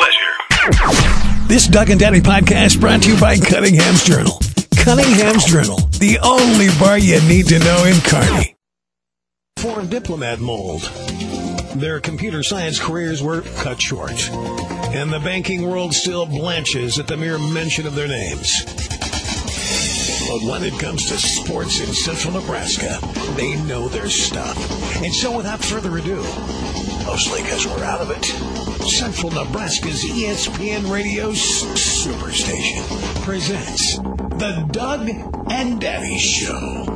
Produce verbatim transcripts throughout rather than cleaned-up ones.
pleasure. This Doug and Daddy podcast brought to you by Cunningham's Journal. Cunningham's Journal, the only bar you need to know in Kearney. Foreign diplomat mold. Their computer science careers were cut short, and the banking world still blanches at the mere mention of their names. But when it comes to sports in central Nebraska, they know their stuff. And so without further ado, mostly because we're out of it, Central Nebraska's E S P N Radio's Superstation presents The Doug and Daddy Show.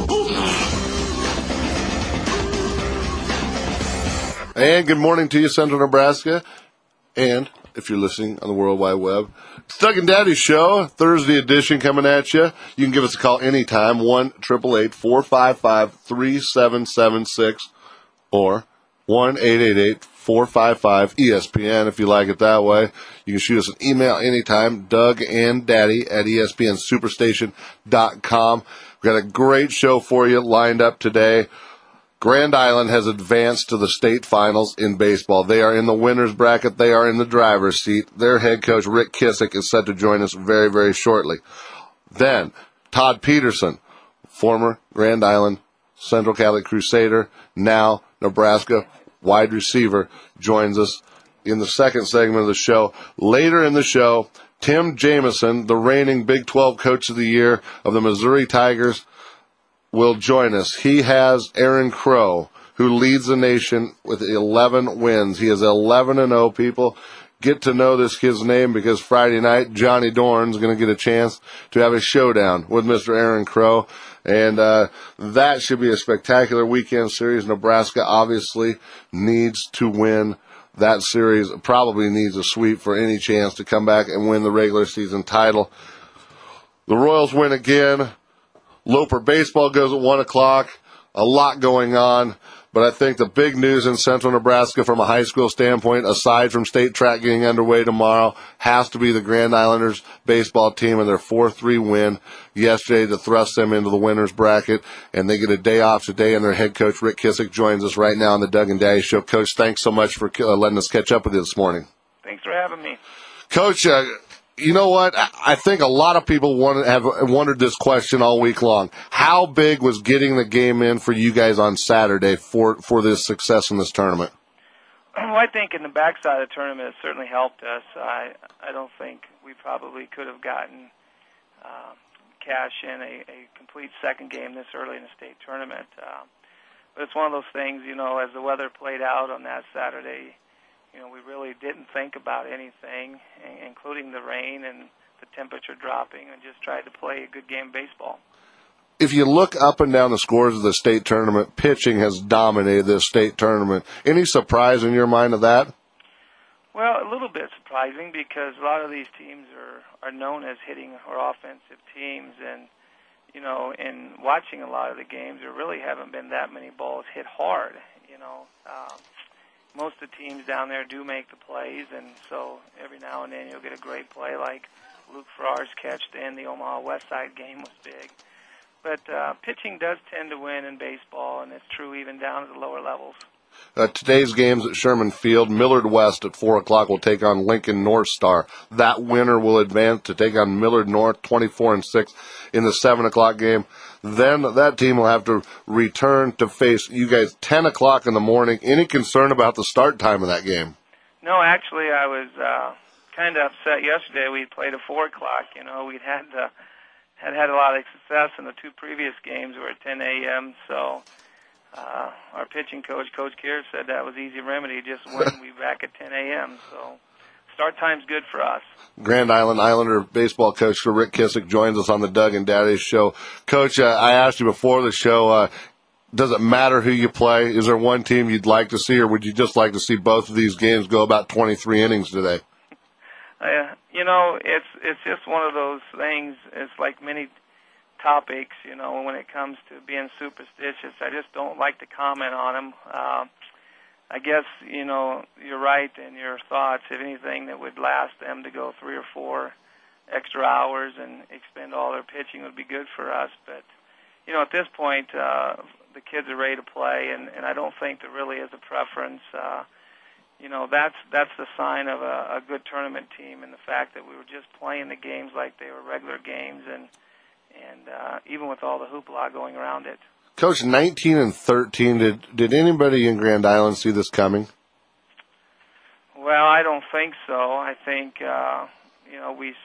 And good morning to you, Central Nebraska. And if you're listening on the World Wide Web, it's Doug and Daddy Show, Thursday edition coming at you. You can give us a call anytime, one eight eight eight, four five five, three seven seven six or one eight eight eight, four five five, E S P N if you like it that way. You can shoot us an email anytime, Doug and Daddy at E S P N superstation dot com. We've got a great show for you lined up today. Grand Island has advanced to the state finals in baseball. They are in the winner's bracket. They are in the driver's seat. Their head coach, Rick Kissick, is set to join us very, very shortly. Then, Todd Peterson, former Grand Island Central Catholic Crusader, now Nebraska wide receiver, joins us in the second segment of the show. Later in the show, Tim Jamison, the reigning Big twelve Coach of the Year of the Missouri Tigers, will join us. He has Aaron Crow, who leads the nation with eleven wins. He is eleven and oh, people. Get to know this kid's name because Friday night, Johnny Dorn's going to get a chance to have a showdown with Mister Aaron Crow. And uh that should be a spectacular weekend series. Nebraska obviously needs to win that series. Probably needs a sweep for any chance to come back and win the regular season title. The Royals win again. Loper baseball goes at one o'clock. A lot going on. But I think the big news in central Nebraska from a high school standpoint, aside from state track getting underway tomorrow, has to be the Grand Islanders baseball team and their four three win yesterday to thrust them into the winner's bracket. And they get a day off today, and their head coach, Rick Kissick, joins us right now on the Doug and Daddy Show. Coach, thanks so much for uh, letting us catch up with you this morning. Thanks for having me. Coach, uh, you know what? I think a lot of people want, have wondered this question all week long. How big was getting the game in for you guys on Saturday for, for this success in this tournament? Well, I think in the backside of the tournament it certainly helped us. I I don't think we probably could have gotten uh, cash in a, a complete second game this early in the state tournament. Uh, but it's one of those things, you know, as the weather played out on that Saturday, you know, we really didn't think about anything, including the rain and the temperature dropping, and just tried to play a good game of baseball. If you look up and down the scores of the state tournament, pitching has dominated this state tournament. Any surprise in your mind of that? Well, a little bit surprising because a lot of these teams are, are known as hitting or offensive teams, and, you know, in watching a lot of the games, there really haven't been that many balls hit hard, you know. Um, Most of the teams down there do make the plays, and so every now and then you'll get a great play like Luke Farrar's catch to end the Omaha West Side game was big. But uh, pitching does tend to win in baseball, and it's true even down at the lower levels. Uh, today's games at Sherman Field, Millard West at four o'clock will take on Lincoln North Star. That winner will advance to take on Millard North, twenty-four and six in the seven o'clock game. Then that team will have to return to face you guys ten o'clock in the morning. Any concern about the start time of that game? No, actually, I was uh, kind of upset yesterday. We played at four o'clock. You know, we'd had uh, had had a lot of success in the two previous games. Were at ten a.m., so uh, our pitching coach, Coach Keir, said that was easy remedy. Just when we back at ten a.m., so start time's good for us. Grand Island Islander baseball coach Rick Kissick joins us on the Doug and Daddy Show. Coach, uh, I asked you before the show, uh, does it matter who you play? Is there one team you'd like to see, or would you just like to see both of these games go about twenty-three innings today? Uh, you know, it's it's just one of those things. It's like many topics, you know, when it comes to being superstitious. I just don't like to comment on them. Uh, I guess, you know, you're right in your thoughts. If anything that would last them to go three or four extra hours and expend all their pitching would be good for us. But, you know, at this point, uh, the kids are ready to play, and, and I don't think there really is a preference. Uh, you know, that's that's the sign of a, a good tournament team, and the fact that we were just playing the games like they were regular games, and and uh, even with all the hoopla going around it. Coach, nineteen and thirteen. Did did anybody in Grand Island see this coming? Well, I don't think so. I think uh, you know we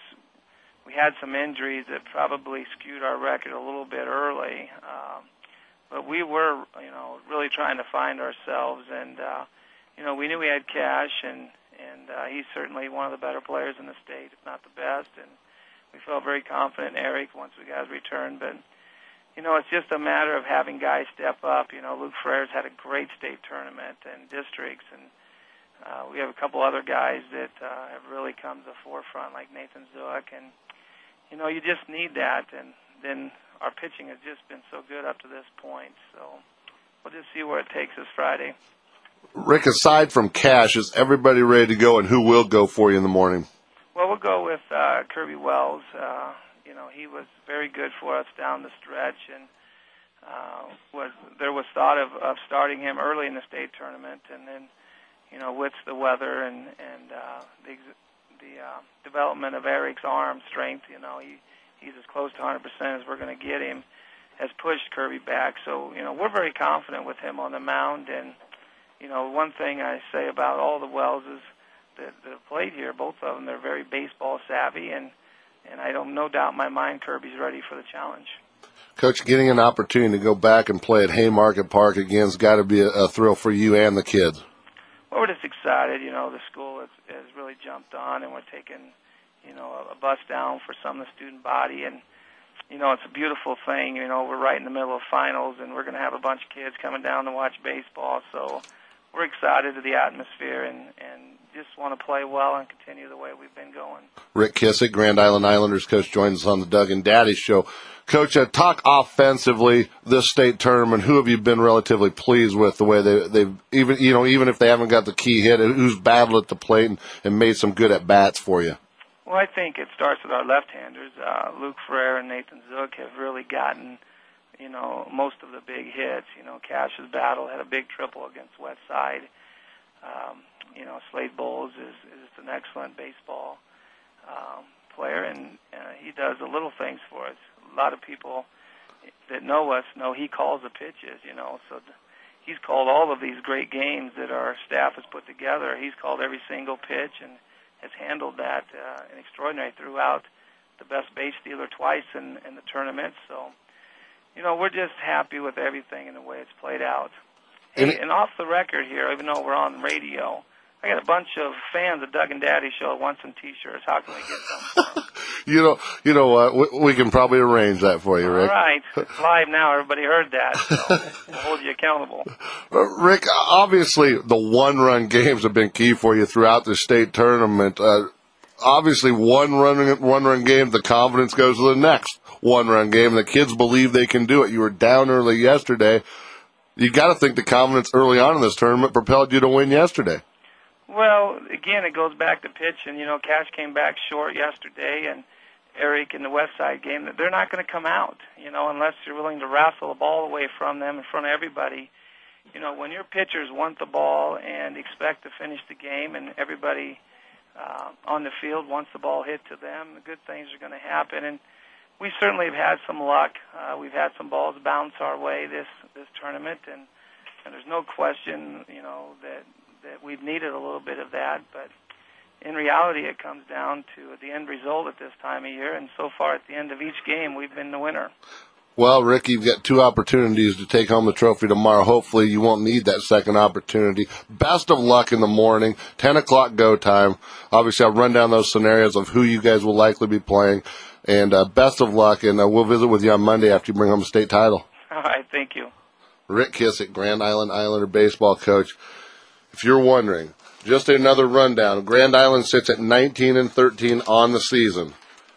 we had some injuries that probably skewed our record a little bit early, um, but we were you know really trying to find ourselves, and uh, you know we knew we had Cash, and and uh, he's certainly one of the better players in the state, if not the best, and we felt very confident in Eric once we got his return, but. You know, it's just a matter of having guys step up. You know, Luke Frere's had a great state tournament and districts, and uh, we have a couple other guys that uh, have really come to the forefront, like Nathan Zook, and, you know, you just need that, and then our pitching has just been so good up to this point, so we'll just see where it takes us Friday. Rick, aside from Cash, is everybody ready to go, and who will go for you in the morning? Well, we'll go with uh, Kirby Wells. Uh, You know, he was very good for us down the stretch, and uh, was there was thought of, of starting him early in the state tournament, and then, you know, with the weather and and uh, the the uh, development of Eric's arm strength, you know, he he's as close to one hundred percent as we're going to get him, has pushed Kirby back. So, you know, we're very confident with him on the mound, and you know, one thing I say about all the Wells is that that have played here, both of them, they're very baseball savvy, and. And I don't, no doubt in my mind, Kirby's ready for the challenge. Coach, getting an opportunity to go back and play at Haymarket Park again has got to be a, a thrill for you and the kids. Well, we're just excited. You know, the school has, has really jumped on, and we're taking, you know, a, a bus down for some of the student body. And, you know, it's a beautiful thing. You know, we're right in the middle of finals, and we're going to have a bunch of kids coming down to watch baseball. So we're excited to the atmosphere, and, and just want to play well and continue the way we've been going. Rick Kissick, Grand Island Islanders coach, joins us on the Doug and Daddy Show. Coach, uh, talk offensively this state tournament. Who have you been relatively pleased with the way they, they've even you know even if they haven't got the key hit, who's battled at the plate and, and made some good at bats for you? Well, I think it starts with our left-handers. Uh, Luke Frere and Nathan Zook have really gotten you know most of the big hits. You know, Cash's battle had a big triple against Westside. Um, You know, Slade Bowles is, is an excellent baseball um, player, and uh, he does the little things for us. A lot of people that know us know he calls the pitches, you know. So the, he's called all of these great games that our staff has put together. He's called every single pitch and has handled that uh, in extraordinary throughout. The best base stealer twice in, in the tournament. So, you know, we're just happy with everything and the way it's played out. Hey, and off the record here, even though we're on radio, I got a bunch of fans of Doug and Daddy Show that want some T-shirts. How can we get them for them? you know, you know what? We, we can probably arrange that for you, Rick. All right. It's live now. Everybody heard that. So we'll hold you accountable. Uh, Rick, obviously the one-run games have been key for you throughout the state tournament. Uh, obviously, one run, one-run game, the confidence goes to the next one-run game. The kids believe they can do it. You were down early yesterday. You got to think the confidence early on in this tournament propelled you to win yesterday. Well, again, it goes back to pitching. You know, Cash came back short yesterday, and Eric in the West Side game, they're not going to come out, you know, unless you're willing to wrestle the ball away from them in front of everybody. You know, when your pitchers want the ball and expect to finish the game, and everybody uh, on the field wants the ball hit to them, the good things are going to happen. And we certainly have had some luck. Uh, we've had some balls bounce our way this this tournament, and, and there's no question, you know, that that we've needed a little bit of that. But in reality, it comes down to the end result at this time of year, and so far at the end of each game, we've been the winner. Well, Rick, you've got two opportunities to take home the trophy tomorrow. Hopefully you won't need that second opportunity. Best of luck in the morning, ten o'clock go time. Obviously, I'll run down those scenarios of who you guys will likely be playing. And uh, best of luck, and uh, we'll visit with you on Monday after you bring home a state title. All right, thank you. Rick Kissick, Grand Island Islander baseball coach. If you're wondering, just another rundown. Grand Island sits at nineteen and thirteen on the season.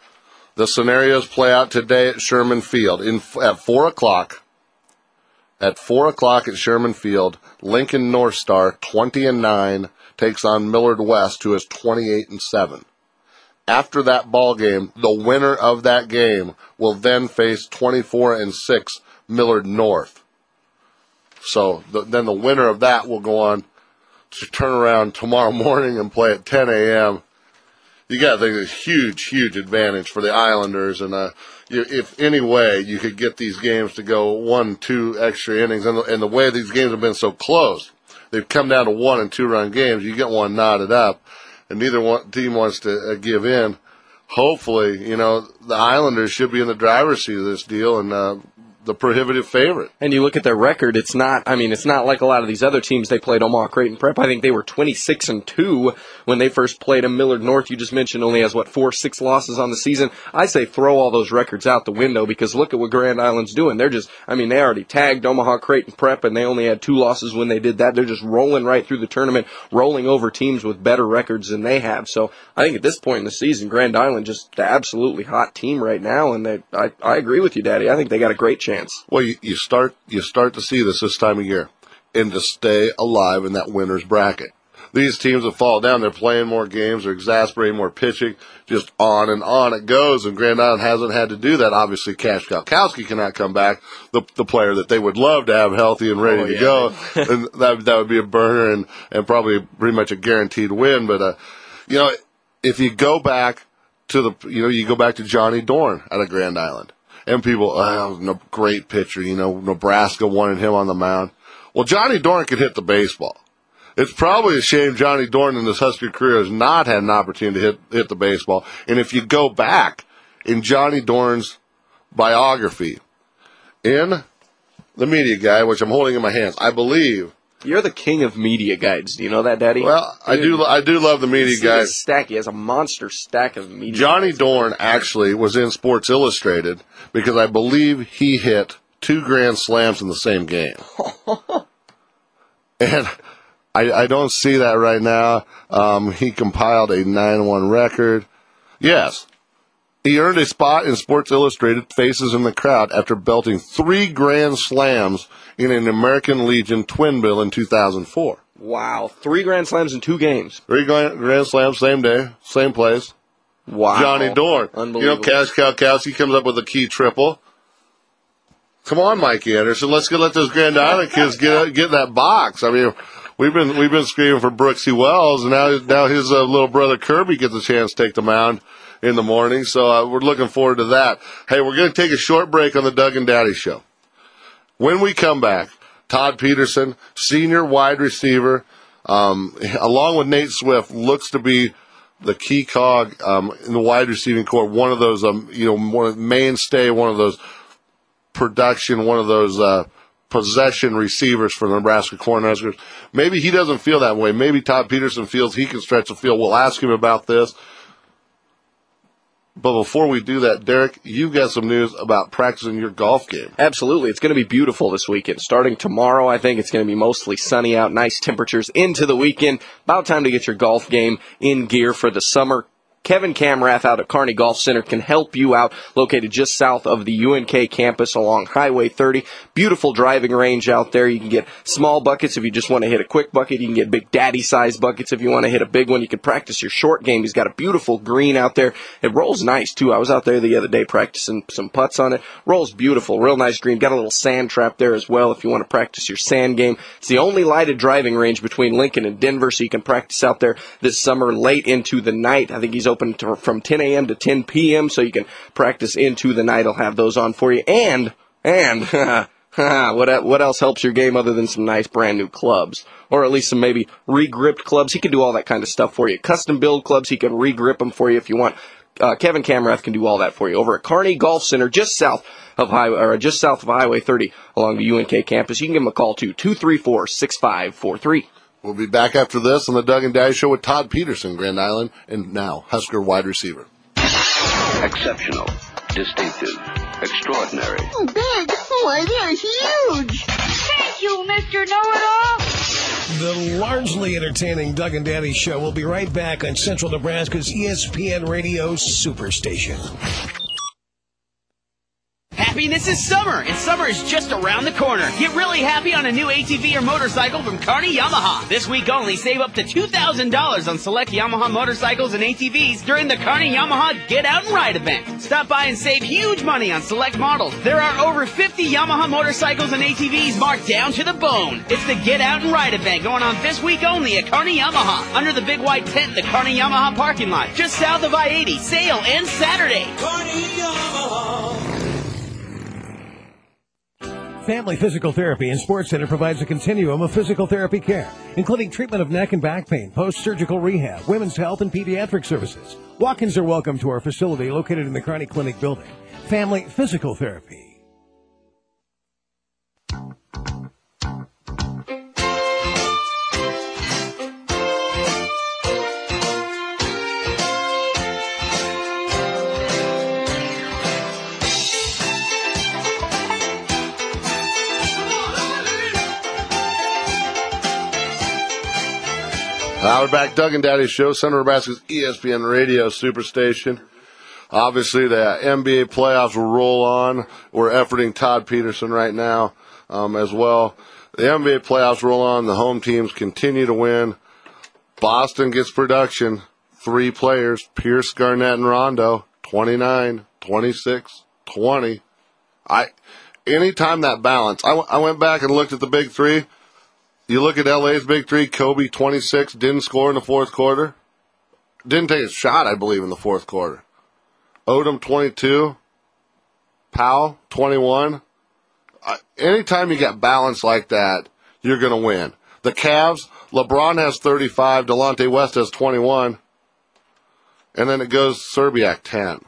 The scenarios play out today at Sherman Field in at four o'clock. At four o'clock at Sherman Field, Lincoln North Star, twenty and nine, takes on Millard West, who is twenty-eight and seven. After that ball game, the winner of that game will then face twenty-four and six Millard North. So the, then the winner of that will go on to turn around tomorrow morning and play at ten a.m., you got to think it's a huge, huge advantage for the Islanders. And uh, you, if any way you could get these games to go one, two extra innings, and the, and the way these games have been so close, they've come down to one and two run games. You get one knotted up, and neither one team wants to uh, give in. Hopefully, you know, the Islanders should be in the driver's seat of this deal and uh, the prohibitive favorite. And you look at their record, it's not, I mean, it's not like a lot of these other teams they played, Omaha, Creighton Prep. I think they were twenty-six and two when they first played them. Millard North, you just mentioned, only has, what, four, six losses on the season. I say throw all those records out the window because look at what Grand Island's doing. They're just, I mean, they already tagged Omaha, Creighton Prep, and they only had two losses when they did that. They're just rolling right through the tournament, rolling over teams with better records than they have. So I think at this point in the season, Grand Island just the absolutely hot team right now, and they, I, I agree with you, Daddy. I think they got a great chance. Well, you, you start you start to see this this time of year, and to stay alive in that winner's bracket. These teams have fallen down. They're playing more games. They're exasperating more pitching. Just on and on it goes. And Grand Island hasn't had to do that. Obviously, Cash Kalkowski cannot come back, the the player that they would love to have healthy and ready oh, to yeah. go. And that that would be a burner and, and probably pretty much a guaranteed win. But, uh, you know, if you go back to the, you know, you go back to Johnny Dorn out of Grand Island. And people, oh, no, great pitcher, you know, Nebraska wanted him on the mound. Well, Johnny Dorn could hit the baseball. It's probably a shame Johnny Dorn in his Husker career has not had an opportunity to hit, hit the baseball. And if you go back in Johnny Dorn's biography, in the media guide, which I'm holding in my hands, I believe. You're the king of media guides. Do you know that, Daddy? Well, I do I do love the media guide. Stack. He has a monster stack of media Johnny guides. Dorn actually was in Sports Illustrated because I believe he hit two grand slams in the same game. And I, I don't see that right now. Um, he compiled a nine one record. Yes. He earned a spot in Sports Illustrated Faces in the Crowd after belting three grand slams in an American Legion twin bill in two thousand four. Wow. Three grand slams in two games. Three grand, grand slams, same day, same place. Wow. Johnny Dorn. Unbelievable. You know, Cash Kalkowski comes up with a key triple. Come on, Mikey Anderson. Let's get let those Grand Island kids get get in that box. I mean, we've been we've been screaming for Brooksy Wells, and now now his uh, little brother Kirby gets a chance to take the mound in the morning. So uh, we're looking forward to that. Hey, we're going to take a short break on the Doug and Daddy Show. When we come back, Todd Peterson, senior wide receiver, um, along with Nate Swift, looks to be the key cog um, in the wide receiving core. One of those, um, you know, one mainstay, one of those production, one of those uh, possession receivers for the Nebraska Cornhuskers. Maybe he doesn't feel that way. Maybe Todd Peterson feels he can stretch the field. We'll ask him about this. But before we do that, Derek, you've got some news about practicing your golf game. Absolutely. It's going to be beautiful this weekend. Starting tomorrow, I think it's going to be mostly sunny out, nice temperatures into the weekend. About time to get your golf game in gear for the summer. Kevin Camrath out at Kearney Golf Center can help you out, located just south of the U N K campus along Highway thirty. Beautiful driving range out there. You can get small buckets if you just want to hit a quick bucket. You can get big daddy-sized buckets if you want to hit a big one. You can practice your short game. He's got a beautiful green out there. It rolls nice, too. I was out there the other day practicing some putts on it. Rolls beautiful. Real nice green. Got a little sand trap there as well if you want to practice your sand game. It's the only lighted driving range between Lincoln and Denver, so you can practice out there this summer late into the night. I think he's open to, from ten a.m. to ten p.m., so you can practice into the night. I'll have those on for you. And, and, what what else helps your game other than some nice brand new clubs? Or at least some maybe re-gripped clubs. He can do all that kind of stuff for you. Custom build clubs, he can re-grip them for you if you want. Uh, Kevin Camrath can do all that for you over at Kearney Golf Center, just south of Highway, or just south of Highway thirty along the U N K campus. You can give him a call to two three four, six five four three. We'll be back after this on the Doug and Daddy Show with Todd Peterson, Grand Island, and now Husker wide receiver. Exceptional, distinctive, extraordinary. Oh, big. Why, they're huge. Thank you, Mister Know-It-All. The largely entertaining Doug and Daddy Show will be right back on Central Nebraska's E S P N Radio Superstation. Happy happiness is summer, and summer is just around the corner. Get really happy on a new A T V or motorcycle from Kearney Yamaha. This week only, save up to two thousand dollars on select Yamaha motorcycles and A T Vs during the Kearney Yamaha Get Out and Ride event. Stop by and save huge money on select models. There are over fifty Yamaha motorcycles and A T Vs marked down to the bone. It's the Get Out and Ride event going on this week only at Kearney Yamaha, under the big white tent in the Kearney Yamaha parking lot, just south of I eighty. Sale ends Saturday. Kearney Yamaha. Family Physical Therapy and Sports Center provides a continuum of physical therapy care, including treatment of neck and back pain, post-surgical rehab, women's health, and pediatric services. Walk-ins are welcome to our facility located in the Kearney Clinic building. Family Physical Therapy. Uh, we're back, Doug and Daddy's show, Central Nebraska's E S P N Radio Superstation. Obviously, the N B A playoffs will roll on. We're efforting Todd Peterson right now um, as well. The N B A playoffs roll on. The home teams continue to win. Boston gets production. Three players, Pierce, Garnett, and Rondo, twenty-nine, twenty-six, twenty. I, anytime that balance, I, w- I went back and looked at the big three. You look at L A's big three, Kobe, twenty-six, didn't score in the fourth quarter. Didn't take a shot, I believe, in the fourth quarter. Odom, twenty-two. Powell, twenty-one. Uh, anytime you get balance like that, you're going to win. The Cavs, LeBron has thirty-five, Delonte West has twenty-one. And then it goes Serbiak, ten.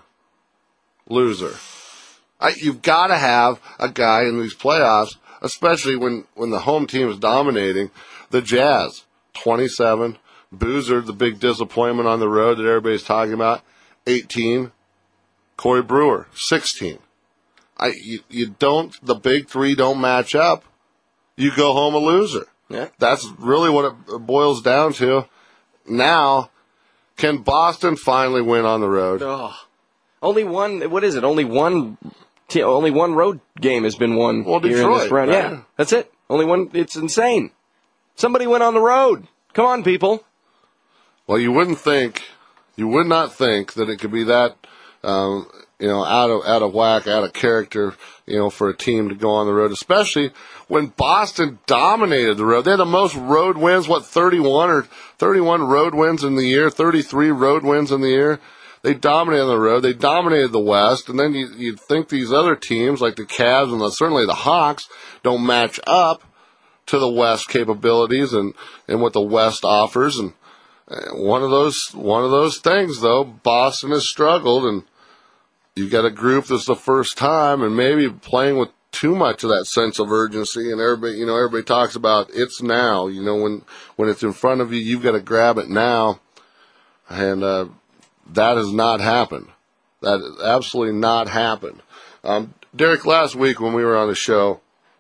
Loser. I, you've got to have a guy in these playoffs, especially when, when the home team is dominating. The Jazz, twenty-seven. Boozer, the big disappointment on the road that everybody's talking about, eighteen. Corey Brewer, sixteen. I, you, you don't, the big three don't match up. You go home a loser. Yeah. That's really what it boils down to. Now, can Boston finally win on the road? Oh, only one, what is it? Only one T- only one road game has been won well, here Detroit, in this run. right? Yeah, that's it. Only one. It's insane. Somebody went on the road. Come on, people. Well, you wouldn't think, you would not think that it could be that, um, you know, out of out of whack, out of character, you know, for a team to go on the road, especially when Boston dominated the road. They had the most road wins, what, thirty-one or thirty-one road wins in the year, thirty-three road wins in the year. They dominated the road. They dominated the West. And then you, you'd think these other teams, like the Cavs and the, certainly the Hawks, don't match up to the West capabilities and, and what the West offers. And uh, one of those one of those things, though, Boston has struggled. And you got a group that's the first time and maybe playing with too much of that sense of urgency. And everybody, you know, everybody talks about it's now. You know, when, when it's in front of you, you've got to grab it now. And, uh, that has not happened. That has absolutely not happened. Um, Derek, last week when we were on the show,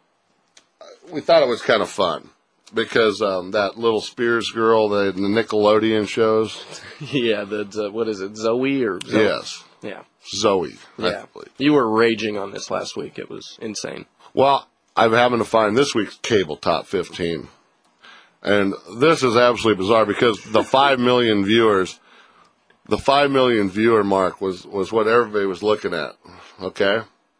we thought it was kind of fun because um, that little Spears girl, the, the Nickelodeon shows. Yeah, the, the what is it, Zoe or Zoe? Yes. Yeah. Zoe. Yeah. You were raging on this last week. It was insane. Well, I'm having to find this week's cable top fifteen. And this is absolutely bizarre because the five million viewers, the five million viewer mark was, was what everybody was looking at. Okay?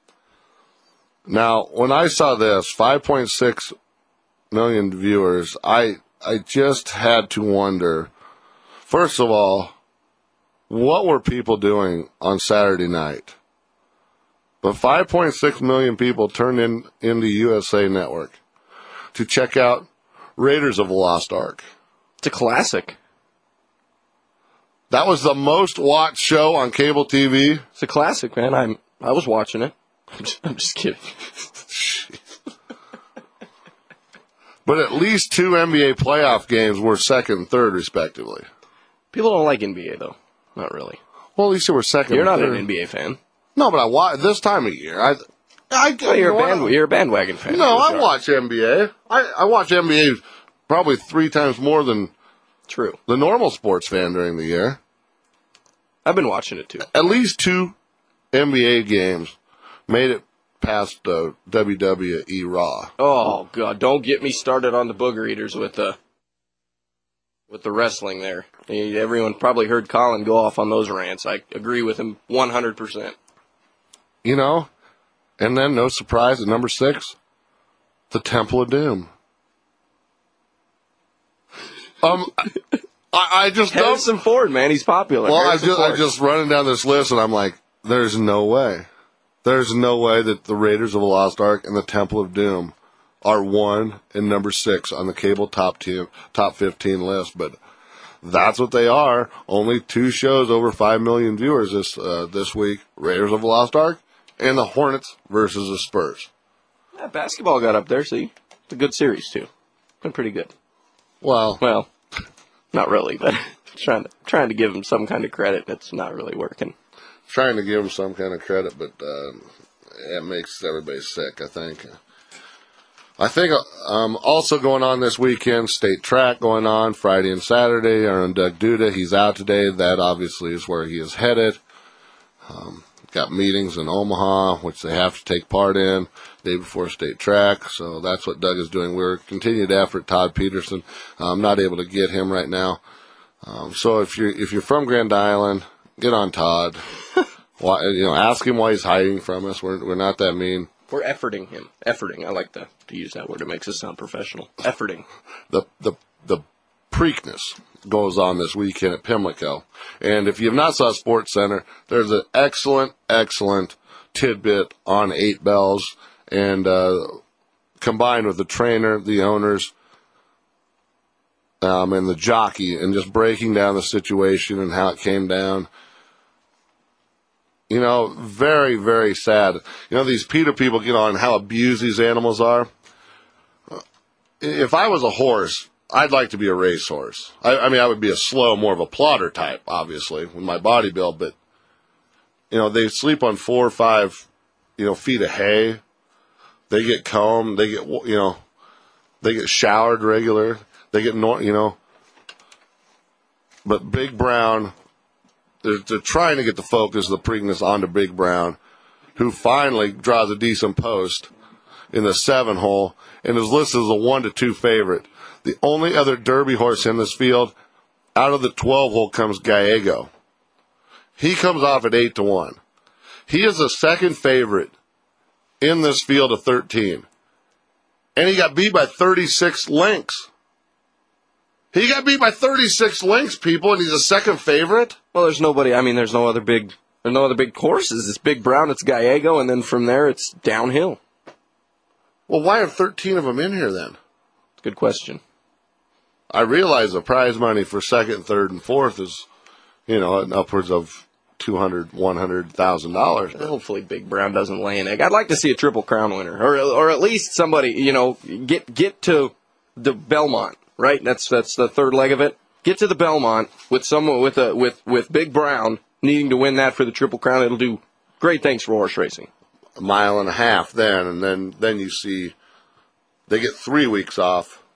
Now, when I saw this, five point six million viewers, I, I just had to wonder, first of all, what were people doing on Saturday night? But five point six million people turned in, in the U S A Network to check out Raiders of the Lost Ark. It's a classic. That was the most watched show on cable T V. It's a classic, man. I'm, I was watching it. I'm just, I'm just kidding. But at least two N B A playoff games were second and third, respectively. People don't like N B A, though. Not really. Well, at least they were second You're and not third. an N B A fan. No, but I watch this time of year. I, I, Oh, you're, you a know band, what? you're a bandwagon fan. No, for I sure. watch N B A. I, I watch N B A probably three times more than True. the normal sports fan during the year. I've been watching it, too. At least two N B A games made it past uh, W W E Raw. Oh, God, don't get me started on the booger eaters with the, with the wrestling there. Everyone probably heard Colin go off on those rants. I agree with him one hundred percent. You know, and then no surprise at number six, the Temple of Doom. Um, I, I just Harrison Ford, man, he's popular. Well, I Harrison just, Ford. I just running down this list, and I'm like, there's no way. There's no way that the Raiders of the Lost Ark and the Temple of Doom are one and number six on the cable top ten, top fifteen list, but that's what they are. Only two shows over five million viewers this uh, this week: Raiders of the Lost Ark and the Hornets versus the Spurs. Yeah, basketball got up there. See, it's a good series too. Been pretty good. Well, well, not really, but trying to trying to give them some kind of credit. It's not really working. Trying to give them some kind of credit, but uh, it makes everybody sick, I think. I think um, also going on this weekend, state track going on Friday and Saturday. Our own Doug Duda, he's out today. That obviously is where he is headed. Um, got meetings in Omaha, which they have to take part in, day before state track. So that's what Doug is doing. We're continued effort. Todd Peterson, I'm not able to get him right now. Um, so if you're if you're from Grand Island, get on Todd. Why, you know, ask him why he's hiding from us. We're we're not that mean. We're efforting him. Efforting. I like to, to use that word. It makes us sound professional. Efforting. The the the Preakness goes on this weekend at Pimlico. And if you've not saw Sports Center, there's an excellent, excellent tidbit on Eight Bells, and uh, combined with the trainer, the owners, um, and the jockey, and just breaking down the situation and how it came down. You know, very, very sad. You know, these PETA people get on how abused these animals are. If I was a horse, I'd like to be a racehorse. I, I mean, I would be a slow, more of a plotter type, obviously, with my body build. But, you know, they sleep on four or five, you know, feet of hay. They get combed. They get, you know, they get showered regular. They get, you know. But Big Brown... They're, they're trying to get the focus of the Preakness onto Big Brown, who finally draws a decent post in the seven hole and is listed as a one to two favorite. The only other Derby horse in this field out of the twelve hole comes Gallego. He comes off at eight to one. He is the second favorite in this field of thirteen, and he got beat by thirty-six lengths. He got beat by thirty-six lengths, people, and he's a second favorite? Well, there's nobody, I mean, there's no other big, there's no other big courses. It's Big Brown, it's Gallego, and then from there it's downhill. Well, why are thirteen of them in here then? Good question. I realize the prize money for second, third, and fourth is, you know, upwards of two hundred thousand dollars, one hundred thousand dollars. Hopefully Big Brown doesn't lay an egg. I'd like to see a Triple Crown winner, or or at least somebody, you know, get get to the Belmont. Right, that's that's the third leg of it. Get to the Belmont with someone with a with with Big Brown needing to win that for the Triple Crown. It'll do great things for horse racing. A mile and a half then, and then then you see they get three weeks off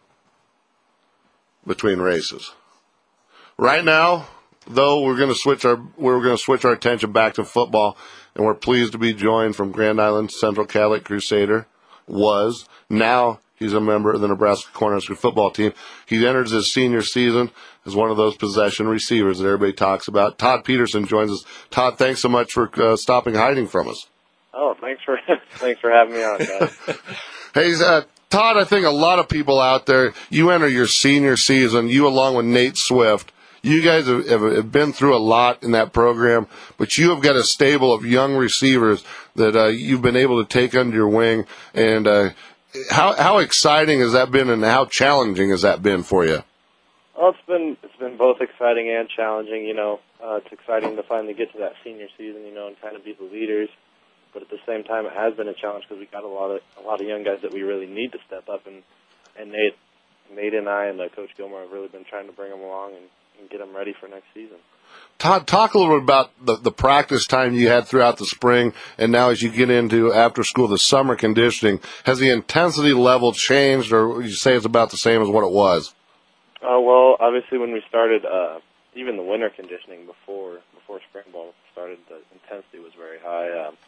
between races. Right now, though, we're going to switch our we're going to switch our attention back to football, and we're pleased to be joined from Grand Island Central Catholic Crusader. Was now. He's a member of the Nebraska Cornhusker football team. He enters his senior season as one of those possession receivers that everybody talks about. Todd Peterson joins us. Todd, thanks so much for uh, stopping hiding from us. Oh, thanks for thanks for having me on, guys. Hey, uh, Todd, I think a lot of people out there, you enter your senior season, you along with Nate Swift, you guys have, have been through a lot in that program, but you have got a stable of young receivers that uh, you've been able to take under your wing, and uh, How how exciting has that been, and how challenging has that been for you? Well, it's been it's been both exciting and challenging. You know, uh, it's exciting to finally get to that senior season, you know, and kind of be the leaders. But at the same time, it has been a challenge because we got a lot of a lot of young guys that we really need to step up, and and Nate Nate and I and uh, Coach Gilmore have really been trying to bring them along and, and get them ready for next season. Todd, talk a little bit about the, the practice time you had throughout the spring, and now as you get into after school, the summer conditioning. Has the intensity level changed, or would you say it's about the same as what it was? Uh, well, obviously when we started, uh, even the winter conditioning before before spring ball started, the intensity was very high. Um,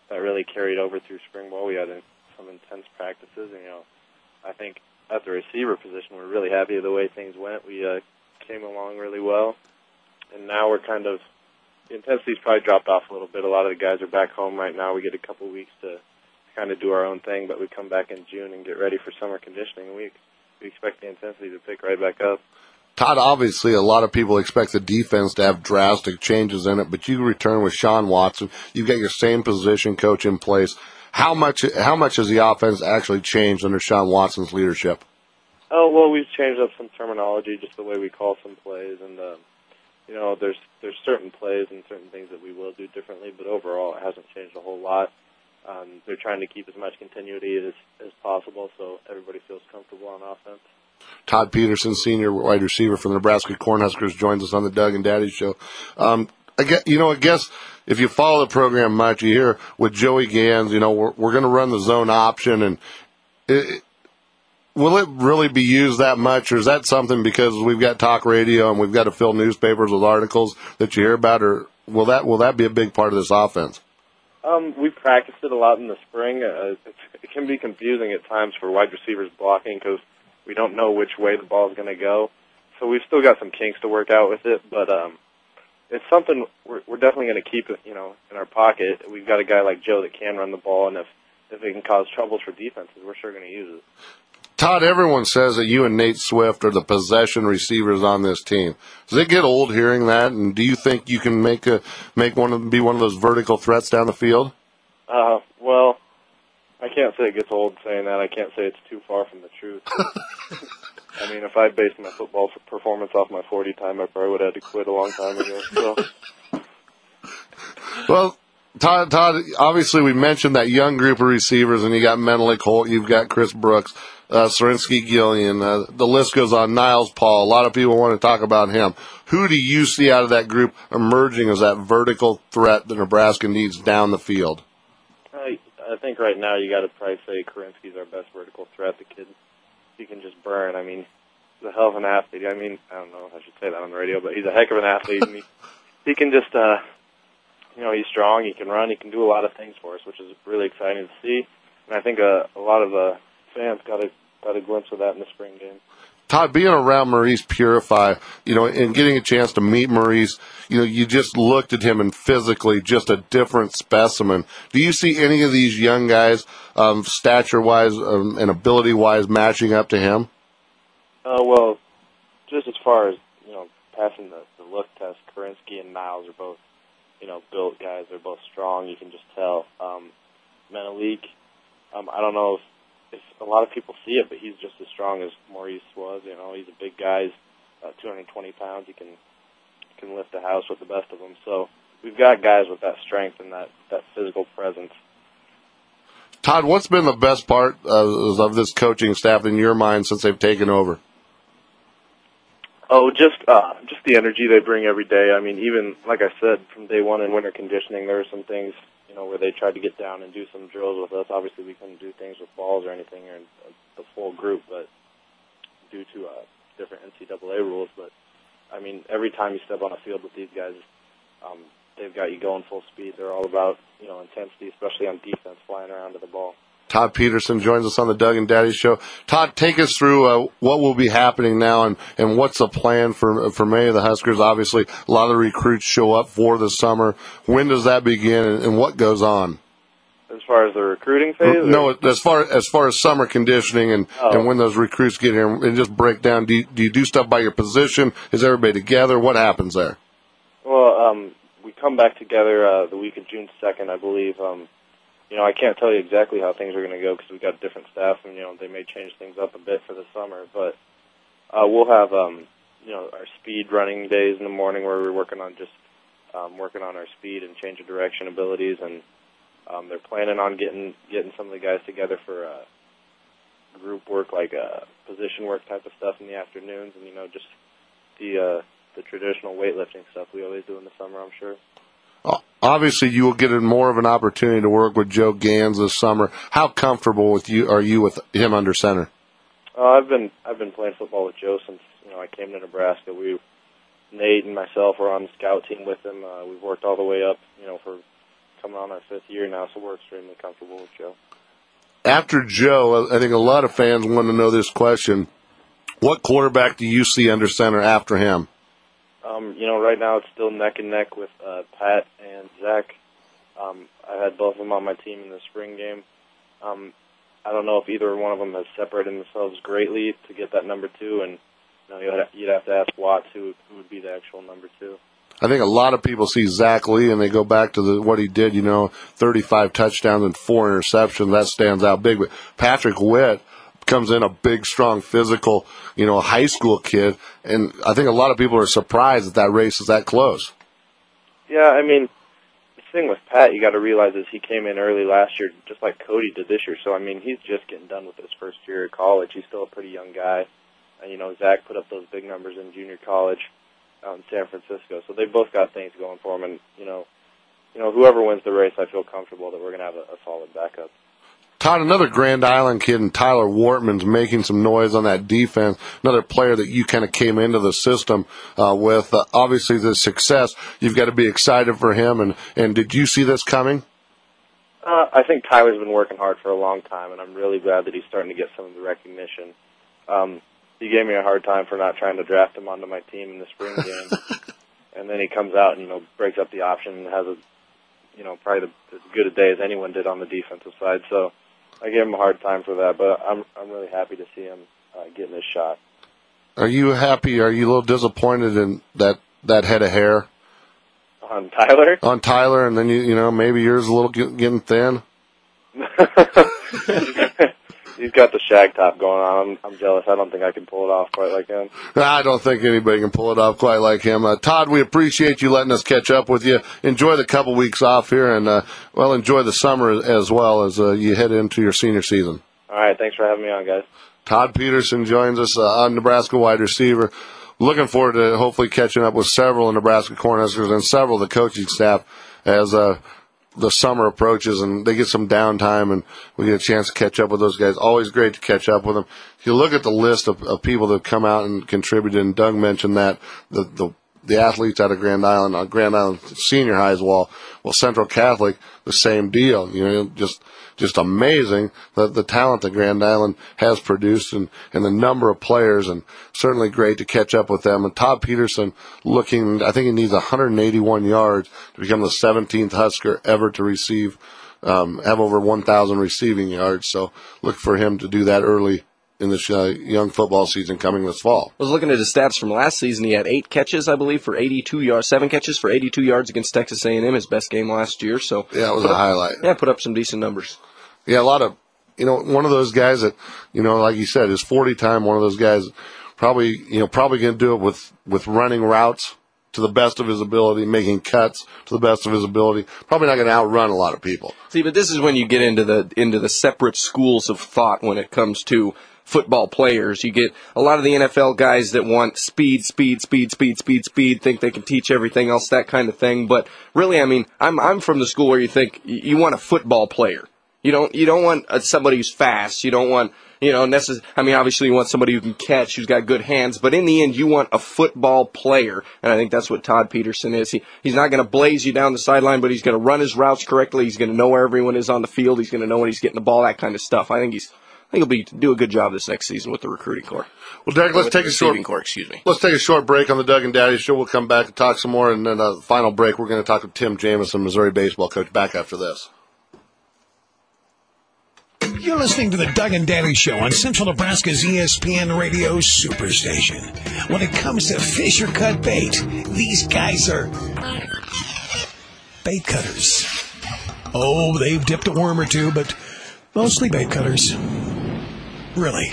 that really carried over through spring ball. We had some intense practices, and you know, I think at the receiver position, we're really happy with the way things went. We uh, came along really well, and now we're kind of the intensity's probably dropped off a little bit. A lot of the guys are back home right now. We get a couple weeks to kind of do our own thing, but we come back in June and get ready for summer conditioning, and we we expect the intensity to pick right back up. Todd, obviously a lot of people expect the defense to have drastic changes in it, but you return with Sean Watson. You've got your same position coach in place. How much how much has the offense actually changed under Sean Watson's leadership? Oh, well, we've changed up some terminology, just the way we call some plays, and uh, you know, there's there's certain plays and certain things that we will do differently, but overall it hasn't changed a whole lot. Um, they're trying to keep as much continuity as, as possible, so everybody feels comfortable on offense. Todd Peterson, senior wide receiver for the Nebraska Cornhuskers, joins us on the Doug and Daddy Show. Um, I guess, you know, I guess if you follow the program much, you hear with Joey Gans, you know, we're, we're going to run the zone option, and it, will it really be used that much, or is that something because we've got talk radio and we've got to fill newspapers with articles that you hear about, or will that will that be a big part of this offense? Um, we practiced it a lot in the spring. Uh, it's, it can be confusing at times for wide receivers blocking because we don't know which way the ball is going to go. So we've still got some kinks to work out with it, but um, it's something we're, we're definitely going to keep it, you know, in our pocket. We've got a guy like Joe that can run the ball, and if if it can cause troubles for defenses, we're sure going to use it. Todd, everyone says that you and Nate Swift are the possession receivers on this team. Does it get old hearing that? And do you think you can make a make one of, be one of those vertical threats down the field? Uh, well, I can't say it gets old saying that. I can't say it's too far from the truth. I mean, if I based my football performance off my forty time, I probably would have had to quit a long time ago. So. Well, Todd, Todd, obviously we mentioned that young group of receivers, and you got Menelik Holt, you've got Chris Brooks, uh, Sarinsky Gillian, uh, the list goes on, Niles Paul. A lot of people want to talk about him. Who do you see out of that group emerging as that vertical threat that Nebraska needs down the field? I, I think right now you got to probably say Karinsky's our best vertical threat. The kid, he can just burn. I mean, he's a hell of an athlete. I mean, I don't know if I should say that on the radio, but he's a heck of an athlete. And he, he can just, uh, you know, he's strong, he can run, he can do a lot of things for us, which is really exciting to see. And I think uh, a lot of uh, fans got a, got a glimpse of that in the spring game. Todd, being around Maurice Purify, you know, and getting a chance to meet Maurice, you know, you just looked at him and physically just a different specimen. Do you see any of these young guys, um, stature-wise um, and ability-wise, matching up to him? Uh, well, just as far as, you know, passing the, the look test, Karinsky and Niles are both, you know, built guys. They're both strong. You can just tell. Um, Menelik, um, I don't know if, if a lot of people see it, but he's just as strong as Maurice was. You know, he's a big guy. He's uh, two hundred twenty pounds. He can can lift the house with the best of them. So we've got guys with that strength and that, that physical presence. Todd, what's been the best part uh, of this coaching staff in your mind since they've taken over? Oh, just uh, just the energy they bring every day. I mean, even, like I said, from day one in winter conditioning, there were some things, you know, where they tried to get down and do some drills with us. Obviously, we couldn't do things with balls or anything or the full group, but due to uh, different N C double A rules. But, I mean, every time you step on a field with these guys, um, they've got you going full speed. They're all about, you know, intensity, especially on defense, flying around to the ball. Todd Peterson joins us on the Doug and Daddy Show. Todd, take us through uh, what will be happening now and, and what's the plan for for many of the Huskers. Obviously, a lot of the recruits show up for the summer. When does that begin and, and what goes on? As far as the recruiting phase? No, as far as far as summer conditioning and, oh. and when those recruits get here, and just break down. Do you, do you do stuff by your position? Is everybody together? What happens there? Well, um, we come back together uh, the week of June second, I believe. Um, You know, I can't tell you exactly how things are going to go because we've got different staff, and, you know, they may change things up a bit for the summer. But uh, we'll have, um, you know, our speed running days in the morning where we're working on just um, working on our speed and change of direction abilities. And um, they're planning on getting getting some of the guys together for uh, group work, like uh, position work type of stuff in the afternoons, and, you know, just the uh, the traditional weightlifting stuff we always do in the summer, I'm sure. Obviously, you will get more of an opportunity to work with Joe Gans this summer. How comfortable with you are you with him under center? Uh, I've been I've been playing football with Joe since, you know, I came to Nebraska. We, Nate and myself were on the scout team with him. Uh, we've worked all the way up, you know, for coming on our fifth year now, so we're extremely comfortable with Joe. After Joe, I think a lot of fans want to know this question. What quarterback do you see under center after him? Um, you know, right now it's still neck and neck with uh, Pat and Zach. Um, I had both of them on my team in the spring game. Um, I don't know if either one of them has separated themselves greatly to get that number two, and you know, you'd have, you'd have to ask Watts who, who would be the actual number two. I think a lot of people see Zach Lee and they go back to the, what he did, you know, thirty-five touchdowns and four interceptions. That stands out big. But Patrick Witt comes in a big, strong, physical, you know, high school kid. And I think a lot of people are surprised that that race is that close. Yeah, I mean, the thing with Pat, you got to realize is he came in early last year, just like Cody did this year. So, I mean, he's just getting done with his first year at college. He's still a pretty young guy. And, you know, Zach put up those big numbers in junior college out in San Francisco. So they both got things going for them. And, you know, you know, whoever wins the race, I feel comfortable that we're going to have a, a solid backup. Todd, another Grand Island kid, and Tyler Wortman's making some noise on that defense. Another player that you kind of came into the system uh, with. Uh, obviously, the success, you've got to be excited for him. And, and did you see this coming? Uh, I think Tyler's been working hard for a long time, and I'm really glad that he's starting to get some of the recognition. Um, he gave me a hard time for not trying to draft him onto my team in the spring game. And then he comes out and, you know, breaks up the option and has a, you know, probably the, as good a day as anyone did on the defensive side. So I gave him a hard time for that, but I'm I'm really happy to see him uh, getting his shot. Are you happy? Are you a little disappointed in that, that head of hair? On Tyler? On Tyler, and then, you you know, maybe yours a little get, getting thin? He's got the shag top going on. I'm, I'm jealous. I don't think I can pull it off quite like him. I don't think anybody can pull it off quite like him. Uh, Todd, we appreciate you letting us catch up with you. Enjoy the couple weeks off here, and, uh, well, enjoy the summer as well as uh, you head into your senior season. All right. Thanks for having me on, guys. Todd Peterson joins us uh, on Nebraska wide receiver. Looking forward to hopefully catching up with several Nebraska Cornhuskers and several of the coaching staff as uh, the summer approaches and they get some downtime and we get a chance to catch up with those guys. Always great to catch up with them. If you look at the list of, of people that have come out and contributed, and Doug mentioned that, the, the, the athletes out of Grand Island, on Grand Island Senior High as well, well, Central Catholic, the same deal, you know, just Just amazing that the talent that Grand Island has produced and, and the number of players, and certainly great to catch up with them. And Todd Peterson looking, I think he needs one hundred eighty-one yards to become the seventeenth Husker ever to receive, um, have over one thousand receiving yards. So look for him to do that early in this uh, young football season coming this fall. I was looking at his stats from last season. He had eight catches, I believe, for eighty-two yards, seven catches for eighty-two yards against Texas A and M, his best game last year. So yeah, it was a up, highlight. Yeah, put up some decent numbers. Yeah, a lot of, you know, one of those guys that, you know, like you said, is forty time, one of those guys probably, you know, probably going to do it with, with running routes to the best of his ability, making cuts to the best of his ability. Probably not going to outrun a lot of people. See, but this is when you get into the, into the separate schools of thought when it comes to football players. You get a lot of the N F L guys that want speed, speed, speed, speed, speed, speed, think they can teach everything else, that kind of thing. But really, I mean, I'm, I'm from the school where you think you want a football player. You don't, you don't want somebody who's fast. You don't want, you know, necess- I mean, obviously you want somebody who can catch, who's got good hands, but in the end you want a football player. And I think that's what Todd Peterson is. He, he's not going to blaze you down the sideline, but he's going to run his routes correctly. He's going to know where everyone is on the field. He's going to know when he's getting the ball, that kind of stuff. I think he's, I think he'll be, do a good job this next season with the recruiting corps. Well, Derek, let's take a short, corps, excuse me. Let's take a short break on the Doug and Daddy Show. We'll come back and talk some more. And then uh, the final break, we're going to talk with Tim Jamison, Missouri baseball coach, back after this. You're listening to the Doug and Daddy Show on Central Nebraska's E S P N Radio Superstation. When it comes to fish or cut bait, these guys are bait cutters. Oh, they've dipped a worm or two, but mostly bait cutters. Really.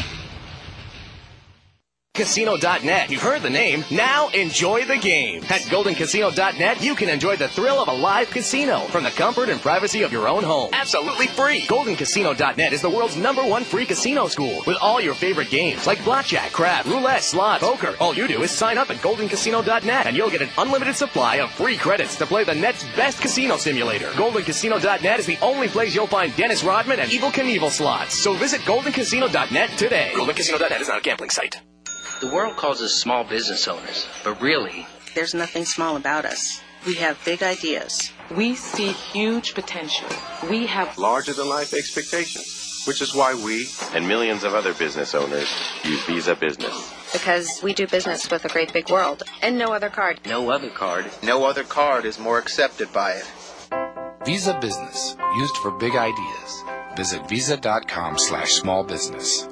Casino dot net. You've heard the name. Now enjoy the game. At Golden Casino dot net, you can enjoy the thrill of a live casino from the comfort and privacy of your own home. Absolutely free. Golden Casino dot net is the world's number one free casino school with all your favorite games like blackjack, crab, roulette, slots, poker. All you do is sign up at Golden Casino dot net and you'll get an unlimited supply of free credits to play the net's best casino simulator. Golden Casino dot net is the only place you'll find Dennis Rodman and Evel Knievel slots. So visit Golden Casino dot net today. Golden Casino dot net is not a gambling site. The world calls us small business owners, but really, there's nothing small about us. We have big ideas. We see huge potential. We have larger-than-life expectations, which is why we and millions of other business owners use Visa Business. Because we do business with a great big world, and no other card. No other card. No other card is more accepted by it. Visa Business, used for big ideas. Visit visa.com slash small business.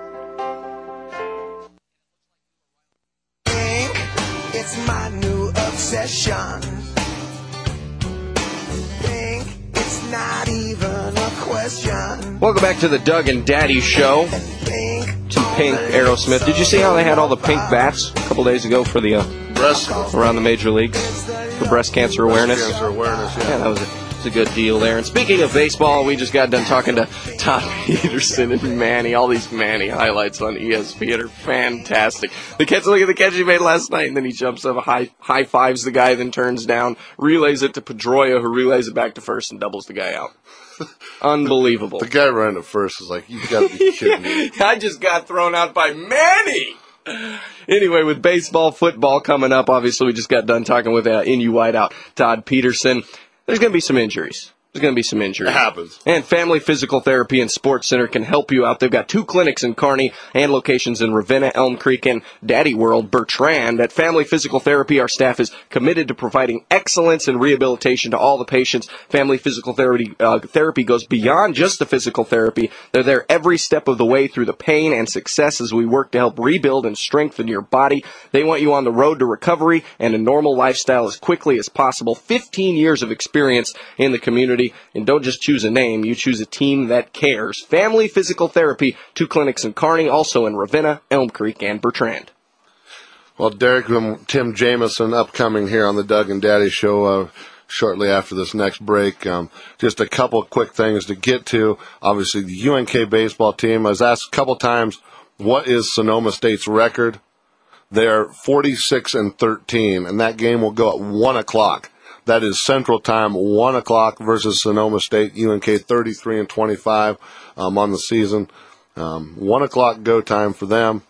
It's my new obsession. Pink, it's not even a question. Welcome back to the Doug and Daddy Show. Some Pink, Aerosmith. Did you see how they had all the pink bats a couple days ago for the uh, breast around the major leagues for breast cancer awareness? Breast cancer awareness, yeah. Yeah, that was a, was a good deal there. And speaking of baseball, we just got done talking to Todd Peterson and Manny. All these Manny highlights on E S P N are fantastic. The catch, look at the catch he made last night, and then he jumps up, high high fives the guy, then turns down, relays it to Pedroia, who relays it back to first and doubles the guy out. Unbelievable. The guy running at first is like, you got to be kidding me. I just got thrown out by Manny. Anyway, with baseball, football coming up, obviously we just got done talking with uh, N U wideout Todd Peterson. There's going to be some injuries. There's going to be some injuries. It happens. And Family Physical Therapy and Sports Center can help you out. They've got two clinics in Kearney and locations in Ravenna, Elm Creek, and Daddy World, Bertrand. At Family Physical Therapy, our staff is committed to providing excellence and rehabilitation to all the patients. Family Physical Therapy, uh, therapy goes beyond just the physical therapy. They're there every step of the way through the pain and success as we work to help rebuild and strengthen your body. They want you on the road to recovery and a normal lifestyle as quickly as possible. fifteen years of experience in the community. And don't just choose a name, you choose a team that cares. Family Physical Therapy, two clinics in Kearney, also in Ravenna, Elm Creek, and Bertrand. Well, Derek and Tim Jamison upcoming here on the Doug and Daddy Show uh, shortly after this next break. Um, just a couple of quick things to get to. Obviously, the U N K baseball team. I was asked a couple times, what is Sonoma State's record? They're forty-six and thirteen, and that game will go at one o'clock. That is Central Time, one o'clock versus Sonoma State. U N K thirty-three and twenty-five um, on the season. Um, one o'clock go time for them.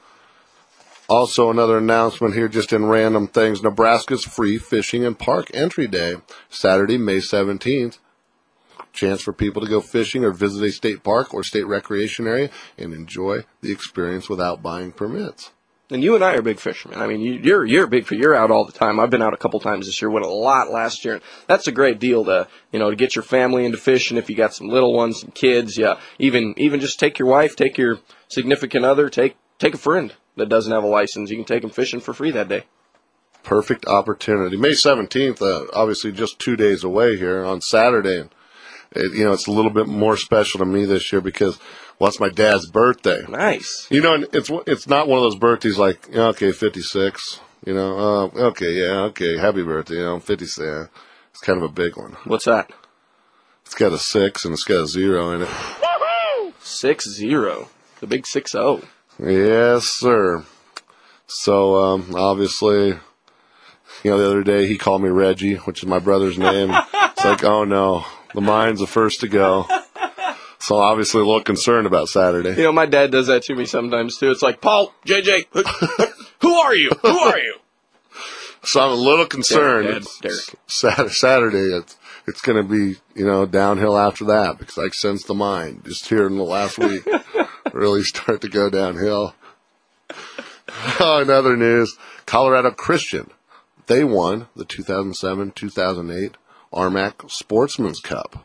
Also, another announcement here, just in random things. Nebraska's free fishing and park entry day, Saturday, May seventeenth. Chance for people to go fishing or visit a state park or state recreation area and enjoy the experience without buying permits. And you and I are big fishermen. I mean, you, you're you're big. You're out all the time. I've been out a couple times this year. Went a lot last year. That's a great deal to you know to get your family into fishing. If you got some little ones, some kids, yeah. Even even just take your wife, take your significant other, take take a friend that doesn't have a license. You can take them fishing for free that day. Perfect opportunity. May seventeenth, uh, obviously just two days away here on Saturday. It, you know, it's a little bit more special to me this year because, well, it's my dad's birthday. Nice. You know, and it's it's not one of those birthdays like, okay, fifty-six, you know, uh, okay, yeah, okay, happy birthday, you know, fifty-six. Yeah. It's kind of a big one. What's that? It's got a six and it's got a zero in it. Woohoo! Six zero. The big six oh. Yes, sir. So, um, obviously, you know, the other day he called me Reggie, which is my brother's name. It's like, oh no, the mine's the first to go. So obviously a little concerned about Saturday. You know, my dad does that to me sometimes too. It's like, Paul, J J, who, who are you? Who are you? So I'm a little concerned. Derek, Derek. Saturday, Saturday it's, it's going to be, you know, downhill after that because I sense the mine just here in the last week really start to go downhill. Oh, in other news, Colorado Christian, they won the two thousand seven two thousand eight Armac Sportsman's Cup.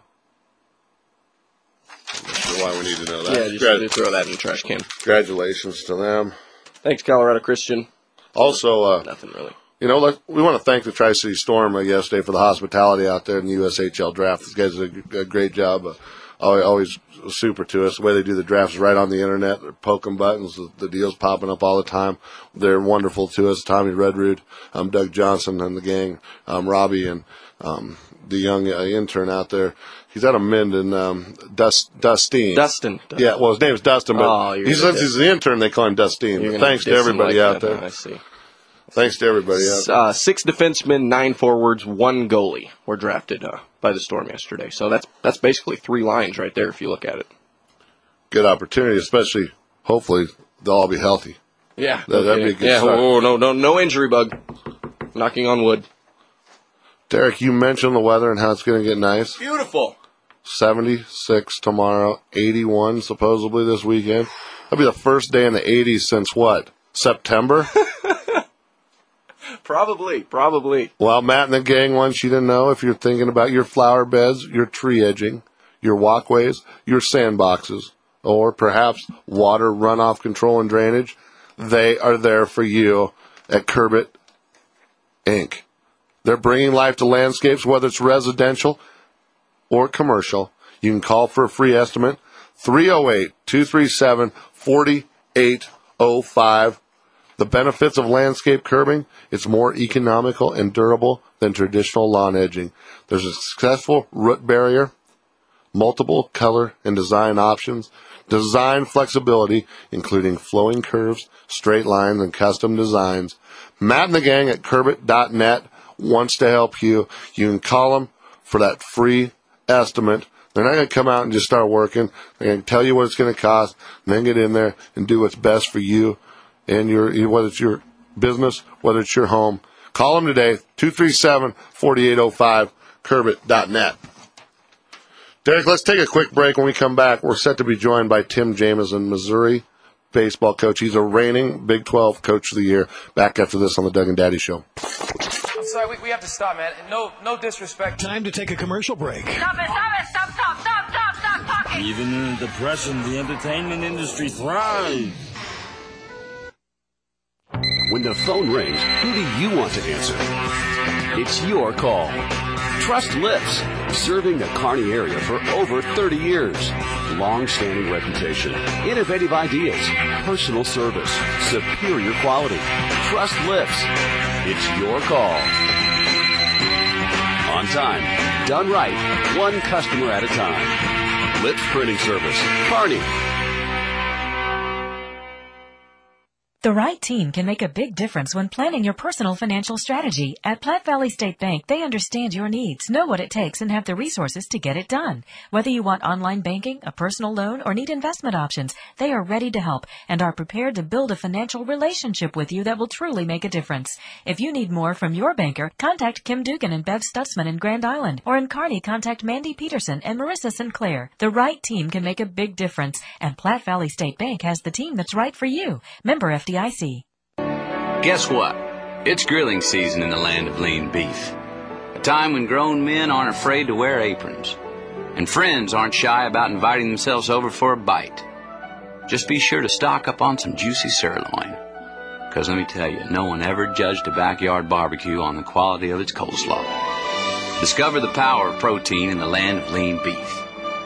I'm not sure why we need to know that. Yeah, just Congrat- throw that in the trash can. Congratulations to them. Thanks, Colorado Christian. Also, uh, nothing really. You know, let, we want to thank the Tri-City Storm uh, yesterday for the hospitality out there in the U S H L draft. These guys did a, a great job. Uh, always, always super to us. The way they do the drafts is right on the internet. They're poking buttons. The, the deals popping up all the time. They're wonderful to us. Tommy Redrood, um, Doug Johnson and the gang, um, Robbie and um, the young uh, intern out there. He's out of Minden, um, Dust, Dustin. Dustin. Yeah, well, his name's Dustin, but oh, he says he's the intern. They call him Dustin. But thanks to everybody like out that. there. I see. Thanks to everybody out there. Uh, six defensemen, nine forwards, one goalie were drafted uh, by the Storm yesterday. So that's that's basically three lines right there if you look at it. Good opportunity, especially, hopefully, they'll all be healthy. Yeah. That, that'd be a good yeah. start. Oh, no, no, no injury bug. Knocking on wood. Derek, you mentioned the weather and how it's going to get nice. Beautiful. seventy-six tomorrow, eighty-one supposedly this weekend. That'll be the first day in the eighties since what? September? Probably, probably. Well, Matt and the gang wants you to know if you're thinking about your flower beds, your tree edging, your walkways, your sandboxes, or perhaps water runoff control and drainage, they are there for you at Curbit, Incorporated. They're bringing life to landscapes, whether it's residential or commercial. You can call for a free estimate, three oh eight, two three seven, four eight oh five. The benefits of landscape curbing, it's more economical and durable than traditional lawn edging. There's a successful root barrier, multiple color and design options, design flexibility, including flowing curves, straight lines, and custom designs. Matt and the gang at Curbit dot net wants to help you. You can call them for that free estimate. They're not going to come out and just start working. They're going to tell you what it's going to cost, and then get in there and do what's best for you and your, whether it's your business, whether it's your home. Call them today, two three seven, four eight oh five, Curbit dot net. Derek, let's take a quick break. When we come back, we're set to be joined by Tim Jamison, Missouri baseball coach. He's a reigning Big twelve Coach of the Year. Back after this on the Doug and Daddy Show. I'm sorry, we, we have to stop, man. No, no disrespect. Time to take a commercial break. Stop it, stop it, stop, stop, stop, stop, stop talking. Even in the depression, the entertainment industry thrives. When the phone rings, who do you want to answer? It's your call. Trust Lifts, serving the Kearney area for over thirty years. Long-standing reputation, innovative ideas, personal service, superior quality. Trust Lifts. It's your call. On time, done right, one customer at a time. Lifts Printing Service, Kearney. The right team can make a big difference when planning your personal financial strategy. At Platte Valley State Bank, they understand your needs, know what it takes, and have the resources to get it done. Whether you want online banking, a personal loan, or need investment options, they are ready to help and are prepared to build a financial relationship with you that will truly make a difference. If you need more from your banker, contact Kim Dugan and Bev Stutzman in Grand Island, or in Kearney, contact Mandy Peterson and Marissa Sinclair. The right team can make a big difference, and Platte Valley State Bank has the team that's right for you. Member F D I C. Guess what? It's grilling season in the land of lean beef. A time when grown men aren't afraid to wear aprons. And friends aren't shy about inviting themselves over for a bite. Just be sure to stock up on some juicy sirloin. Because let me tell you, no one ever judged a backyard barbecue on the quality of its coleslaw. Discover the power of protein in the land of lean beef.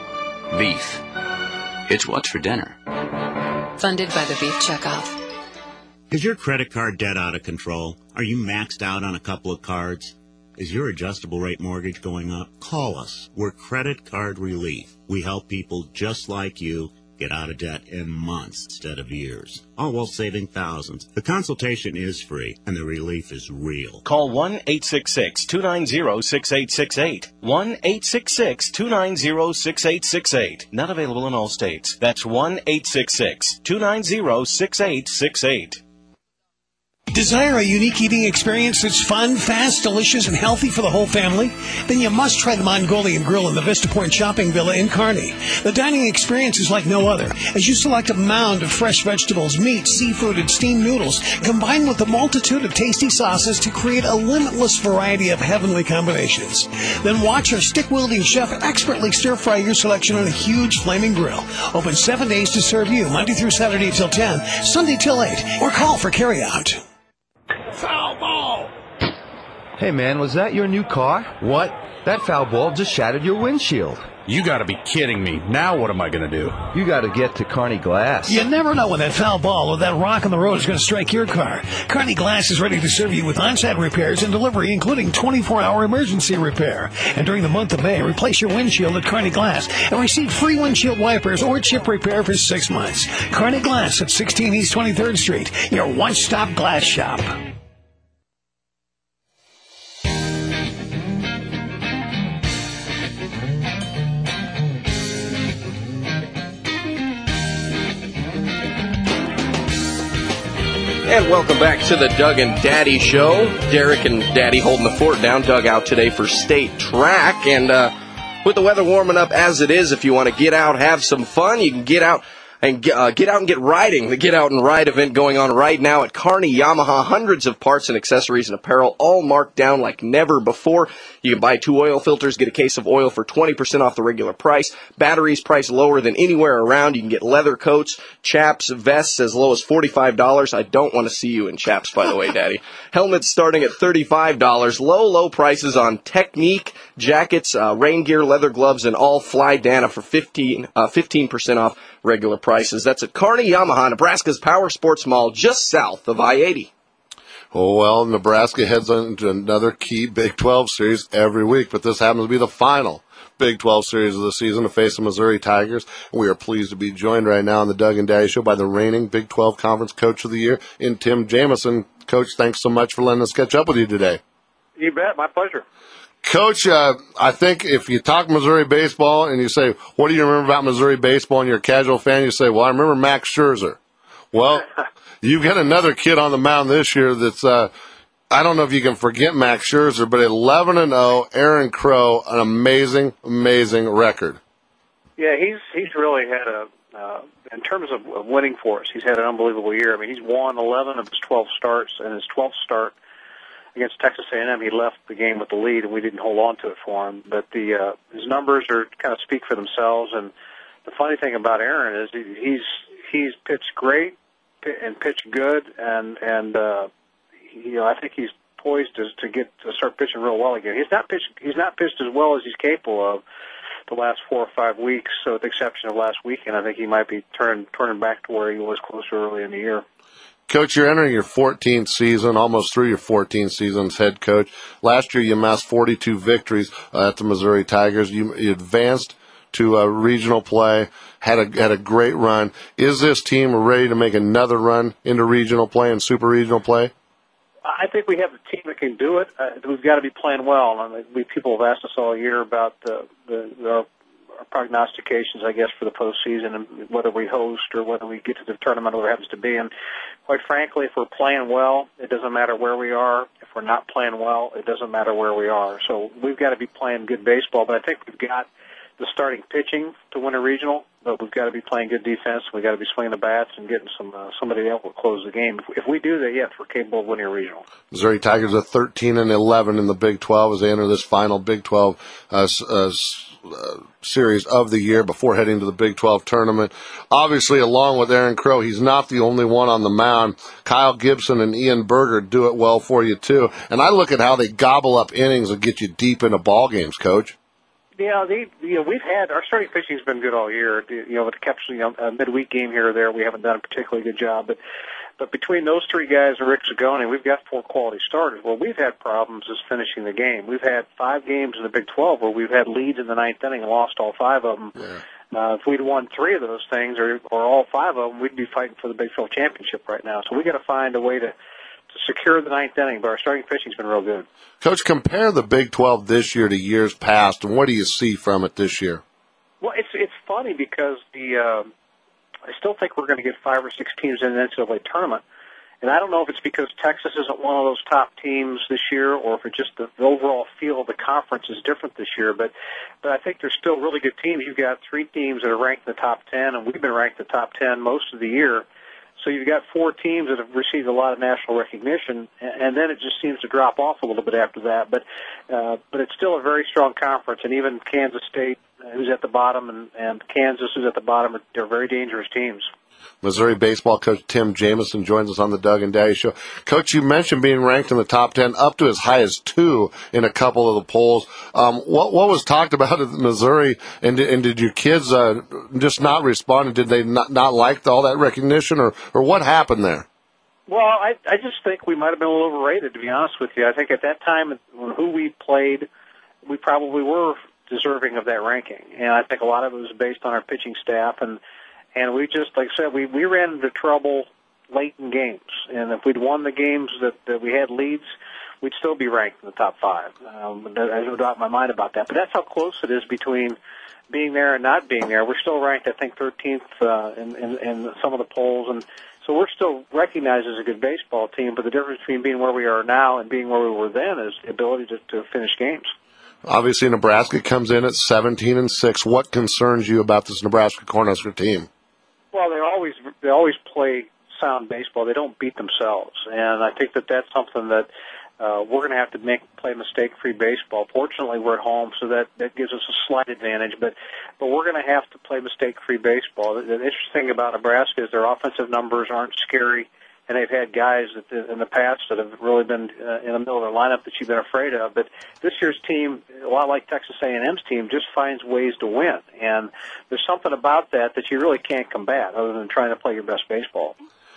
Beef. It's what's for dinner. Funded by the Beef Checkoff. Is your credit card debt out of control? Are you maxed out on a couple of cards? Is your adjustable rate mortgage going up? Call us. We're Credit Card Relief. We help people just like you get out of debt in months instead of years, all while saving thousands. The consultation is free, and the relief is real. Call one eight six six, two nine zero, six eight six eight. one eight six six, two nine zero, six eight six eight. Not available in all states. That's one eight six six, two nine zero, six eight six eight. Desire a unique eating experience that's fun, fast, delicious, and healthy for the whole family? Then you must try the Mongolian Grill in the Vista Point Shopping Villa in Kearney. The dining experience is like no other, as you select a mound of fresh vegetables, meat, seafood, and steamed noodles, combined with a multitude of tasty sauces to create a limitless variety of heavenly combinations. Then watch our stick-wielding chef expertly stir-fry your selection on a huge flaming grill. Open seven days to serve you, Monday through Saturday till ten, Sunday till eight, or call for carryout. Foul ball! Hey, man, was that your new car? What? That foul ball just shattered your windshield. You gotta be kidding me. Now what am I gonna do? You gotta get to Kearney Glass. You never know when that foul ball or that rock on the road is going to strike your car. Kearney Glass is ready to serve you with on-site repairs and delivery, including twenty-four hour emergency repair. And during the month of May, replace your windshield at Kearney Glass and receive free windshield wipers or chip repair for six months. Kearney Glass at sixteen East twenty-third Street, your one-stop glass shop. And welcome back to the Doug and Daddy Show. Derek and Daddy holding the fort down. Doug out today for state track. And uh, with the weather warming up as it is, if you want to get out, have some fun, you can get out and get, uh, get out and get riding. The Get Out and Ride event going on right now at Kearney Yamaha. Hundreds of parts and accessories and apparel, all marked down like never before. You can buy two oil filters, get a case of oil for twenty percent off the regular price. Batteries priced lower than anywhere around. You can get leather coats, chaps, vests as low as forty-five dollars. I don't want to see you in chaps, by the way, Daddy. Helmets starting at thirty-five dollars. Low, low prices on Technique, jackets, uh, rain gear, leather gloves, and all Fly Dana for fifteen, uh, fifteen percent off regular prices. That's at Kearney Yamaha, Nebraska's Power Sports Mall, just south of I eighty. Oh, well, Nebraska heads into another key Big twelve series every week, but this happens to be the final Big twelve series of the season to face the Missouri Tigers. We are pleased to be joined right now on the Doug and Daddy Show by the reigning Big twelve Conference Coach of the Year in Tim Jamison. Coach, thanks so much for letting us catch up with you today. You bet. My pleasure. Coach, uh, I think if you talk Missouri baseball and you say, what do you remember about Missouri baseball, and you're a casual fan, you say, well, I remember Max Scherzer. Well, you've got another kid on the mound this year that's, uh, I don't know if you can forget Max Scherzer, but eleven and oh, Aaron Crow, an amazing, amazing record. Yeah, he's he's really had a, uh, in terms of, of winning for us, he's had an unbelievable year. I mean, he's won eleven of his twelve starts, and his twelfth start against Texas A and M, he left the game with the lead, and we didn't hold on to it for him. But the uh, his numbers are kind of speak for themselves. And the funny thing about Aaron is he, he's he's pitched great and pitched good, and and uh, you know I think he's poised to to get to start pitching real well again. He's not pitched he's not pitched as well as he's capable of the last four or five weeks. So with the exception of last weekend, I think he might be turning turning back to where he was closer early in the year. Coach, you're entering your fourteenth season, almost through your fourteenth season as head coach. Last year, you amassed forty-two victories uh, at the Missouri Tigers. You, you advanced to uh, regional play, had a had a great run. Is this team ready to make another run into regional play and super regional play? I think we have a team that can do it. Uh, we've got to be playing well. I mean, we people have asked us all year about the the. the our prognostications, I guess, for the postseason and whether we host or whether we get to the tournament or whatever it happens to be. And quite frankly, if we're playing well, it doesn't matter where we are. If we're not playing well, it doesn't matter where we are. So we've got to be playing good baseball. But I think we've got the starting pitching to win a regional, but we've got to be playing good defense. We've got to be swinging the bats and getting some uh, somebody else will close the game. If we do that, yes, we're capable of winning a regional. Missouri Tigers are thirteen and eleven in the Big twelve as they enter this final Big twelve uh, uh, Uh, series of the year before heading to the Big twelve tournament. Obviously, along with Aaron Crow, he's not the only one on the mound. Kyle Gibson and Ian Berger do it well for you, too. And I look at how they gobble up innings and get you deep into ball games, Coach. Yeah, they, you know, we've had, our starting pitching's been good all year. You know, with the capture, you know, a midweek game here or there, we haven't done a particularly good job. But But between those three guys and Rick Zagoni, we've got four quality starters. Well, we've had problems just finishing the game. We've had five games in the Big twelve where we've had leads in the ninth inning and lost all five of them. Yeah. Uh, if we'd won three of those things or, or all five of them, we'd be fighting for the Big twelve championship right now. So we've got to find a way to, to secure the ninth inning, but our starting pitching's been real good. Coach, compare the Big twelve this year to years past, and what do you see from it this year? Well, it's it's funny because the uh, I still think we're going to get five or six teams in the N C double A tournament. And I don't know if it's because Texas isn't one of those top teams this year or if it's just the, the overall feel of the conference is different this year. But, but I think there's still really good teams. You've got three teams that are ranked in the top ten, and we've been ranked in the top ten most of the year. So you've got four teams that have received a lot of national recognition, and, and then it just seems to drop off a little bit after that. But, uh, but it's still a very strong conference, and even Kansas State, who's at the bottom, and, and Kansas, who's at the bottom, they're very dangerous teams. Missouri baseball coach Tim Jamison joins us on the Doug and Daddy Show. Coach, you mentioned being ranked in the top ten, up to as high as two in a couple of the polls. Um, what what was talked about in Missouri, and, and did your kids uh, just not respond? Did they not, not like all that recognition, or, or what happened there? Well, I, I just think we might have been a little overrated, to be honest with you. I think at that time, when who we played, we probably were deserving of that ranking. And I think a lot of it was based on our pitching staff, and And we just, like I said, we, we ran into trouble late in games. And if we'd won the games that, that we had leads, we'd still be ranked in the top five. Um, there's no doubt in my mind about that. But that's how close it is between being there and not being there. We're still ranked, I think, thirteenth uh, in, in, in some of the polls. And, So we're still recognized as a good baseball team, but the difference between being where we are now and being where we were then is the ability to, to finish games. Obviously, Nebraska comes in at seventeen and six. What concerns you about this Nebraska Cornhusker team? Well, they always they always play sound baseball. They don't beat themselves, and I think that that's something that uh, we're going to have to make play mistake-free baseball. Fortunately, we're at home, so that, that gives us a slight advantage. But but we're going to have to play mistake-free baseball. The, the interesting thing about Nebraska is their offensive numbers aren't scary, and they've had guys that, in the past that have really been uh, in the middle of their lineup that you've been afraid of. But this year's team, a lot like Texas A and M's team, just finds ways to win. And there's something about that that you really can't combat other than trying to play your best baseball.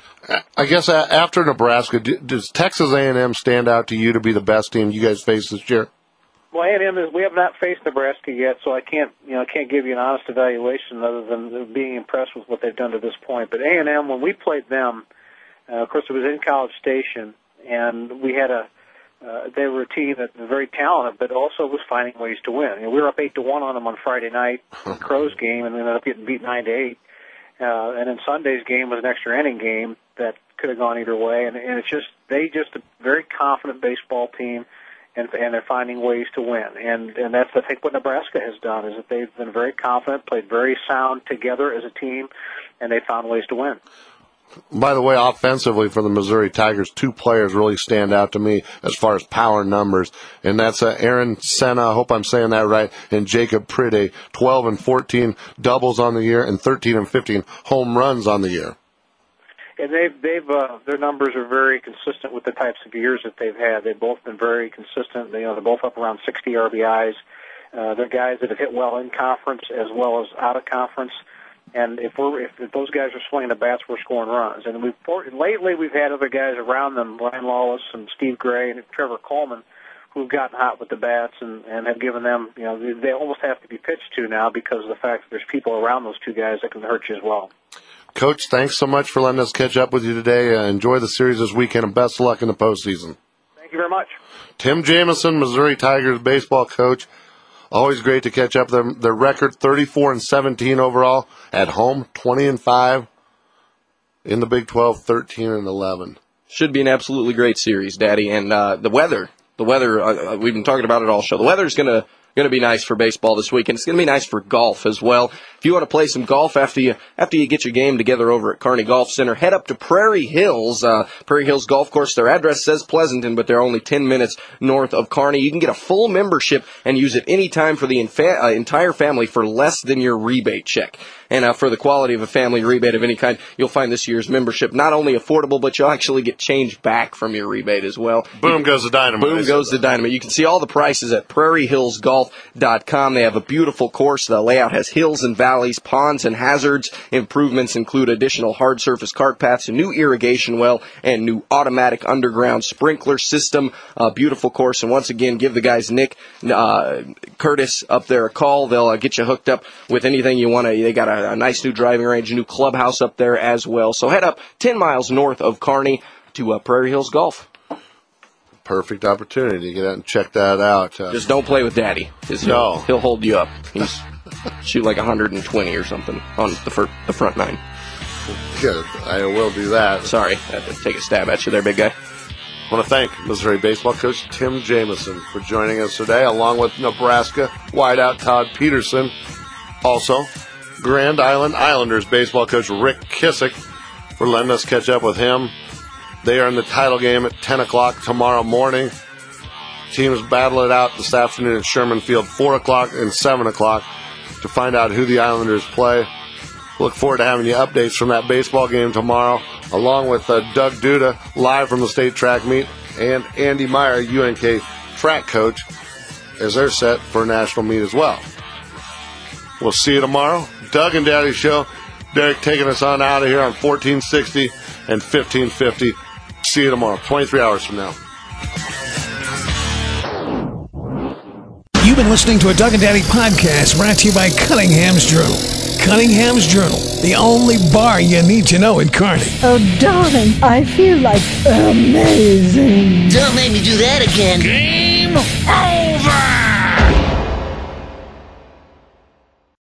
I guess after Nebraska, does Texas A and M stand out to you to be the best team you guys face this year? Well, A and M is. We have not faced Nebraska yet, so I can't, you know, can't give you an honest evaluation other than being impressed with what they've done to this point. But A and M, when we played them, uh, of course, it was in College Station, and we had a. Uh, they were a team that was very talented, but also was finding ways to win. You know, we were up eight to one on them on Friday night, the Crows game, and we ended up getting beat nine to eight. Uh, and then Sunday's game was an extra inning game that could have gone either way. And, and it's just, they just a very confident baseball team, and, and they're finding ways to win. And, and that's, I think, what Nebraska has done, is that they've been very confident, played very sound together as a team, and they found ways to win. By the way, offensively for the Missouri Tigers, two players really stand out to me as far as power numbers, and that's uh, Aaron Senna, I hope I'm saying that right, and Jacob Pride, twelve and fourteen doubles on the year, and thirteen and fifteen home runs on the year. And they've, they've, uh, their numbers are very consistent with the types of years that they've had. They've both been very consistent. They, you know, they're both up around sixty R B Is. Uh, they're guys that have hit well in conference as well as out of conference. And if we're if, if those guys are swinging the bats, we're scoring runs. And we've lately we've had other guys around them, Ryan Lawless and Steve Gray and Trevor Coleman, who've gotten hot with the bats and, and have given them, you know, they, they almost have to be pitched to now because of the fact that there's people around those two guys that can hurt you as well. Coach, thanks so much for letting us catch up with you today. Uh, enjoy the series this weekend, and best of luck in the postseason. Thank you very much. Tim Jamison, Missouri Tigers baseball coach. Always great to catch up. Their, their record, thirty-four and seventeen overall. At home, twenty and five. In the Big twelve, thirteen and eleven. Should be an absolutely great series, Daddy. And uh, the weather, the weather, uh, we've been talking about it all show. The weather's going to going to be nice for baseball this weekend. It's going to be nice for golf as well. If you want to play some golf after you after you get your game together over at Kearney Golf Center, head up to Prairie Hills, uh, Prairie Hills Golf Course. Their address says Pleasanton, but they're only ten minutes north of Kearney. You can get a full membership and use it any time for the infa- uh, entire family for less than your rebate check. And uh, for the quality of a family rebate of any kind, you'll find this year's membership not only affordable, but you'll actually get change back from your rebate as well. Boom you, goes the dynamite. Boom goes the dynamite. You can see all the prices at prairie hills golf dot com. They have a beautiful course. The layout has hills and valleys, ponds and hazards. Improvements include additional hard surface cart paths, a new irrigation well, and new automatic underground sprinkler system. Uh, beautiful course. And once again, give the guys Nick uh, Curtis up there a call. They'll uh, get you hooked up with anything you want to. They got a, a nice new driving range, a new clubhouse up there as well. So head up ten miles north of Kearney to uh, Prairie Hills Golf. Perfect opportunity to get out and check that out. Uh, Just don't play with Daddy, because he'll, no. he'll hold you up. He's shoot like one hundred twenty or something on the, fir- the front nine. Good. I will do that. Sorry, I had to take a stab at you there, big guy. I want to thank Missouri baseball coach Tim Jamison for joining us today, along with Nebraska wideout Todd Peterson. Also, Grand Island Islanders baseball coach Rick Kissick for letting us catch up with him. They are in the title game at ten o'clock tomorrow morning. Teams battle it out this afternoon at Sherman Field, four o'clock and seven o'clock to find out who the Islanders play. Look forward to having you updates from that baseball game tomorrow, along with uh, Doug Duda live from the state track meet, and Andy Meyer, U N K track coach, as they're set for a national meet as well. We'll see you tomorrow. Doug and Daddy Show. Derek taking us on out of here on fourteen sixty and fifteen fifty. See you tomorrow, twenty-three hours from now. You've been listening to a Doug and Daddy podcast brought to you by Cunningham's Journal. Cunningham's Journal, the only bar you need to know in Kearney. Oh, darling, I feel like amazing. Don't make me do that again. Game Hey!